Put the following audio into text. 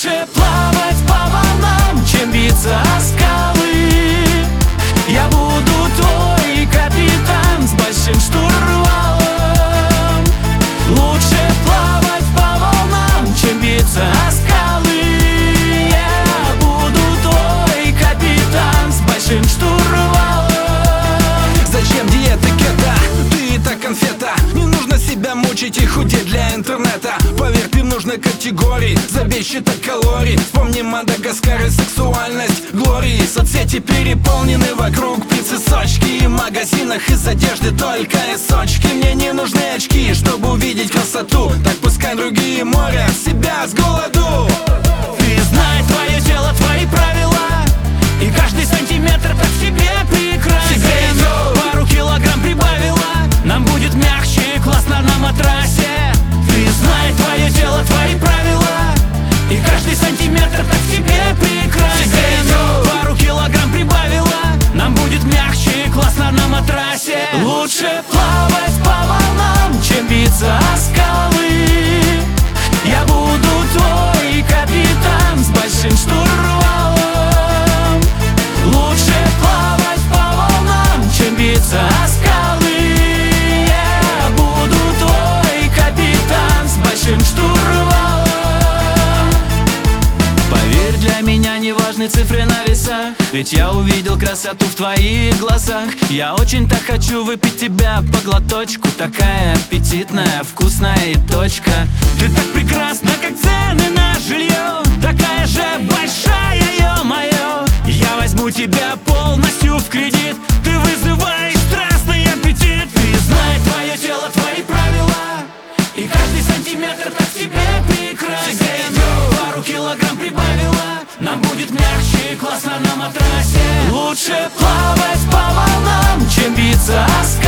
Лучше плавать по волнам, чем биться о скалы. Я буду твой капитан с большим штурвалом. Лучше плавать по волнам, чем биться о скалы. Я буду твой капитан с большим штурвалом. Зачем диета кета? Ты и так конфета. Не нужно себя мучить и худеть для интернета. Поверь, ты в нужной категории. Забей считать калорий. Вспомни Мадагаскар и сексуальность Глории. Соцсети переполнены вокруг принцессочки. И в магазинах из одежды только и сочки. Мне не нужны очки, чтобы увидеть красоту. Так пускай другие морят себя с голоду. Ты знай твое тело, твои правила. И каждый сантиметр так в себе прекрасен. Пару килограмм прибавила. Нам будет мягче и классно на матрасе. Ты знай твое тело, твои правила. И каждый сантиметр так в тебе прекрасен. Пару килограмм прибавила. Нам будет мягче и классно на матрасе. Лучше плавать по волнам, чем биться о скалы. Я буду твой капитан с большим штурвалом. Лучше плавать по волнам, чем биться о скалы. Я буду твой капитан с большим штурвалом. Поверь, для меня не важны цифры на весах, ведь я увидел красоту в твоих глазах. Я очень так хочу выпить тебя по глоточку. Такая аппетитная, вкусная и точка. Ты так прекрасна, как цены на жилье. Такая же большая, ё-моё. Я возьму тебя полностью в кредит. Ты вызываешь страстный аппетит. Ты знай твое тело, твои правила. И каждый сантиметр так в тебе прекрасен. Пару килограмм прибавила. Нам будет мягче и классно на матрасе. Лучше плавать по волнам, чем биться о скалы.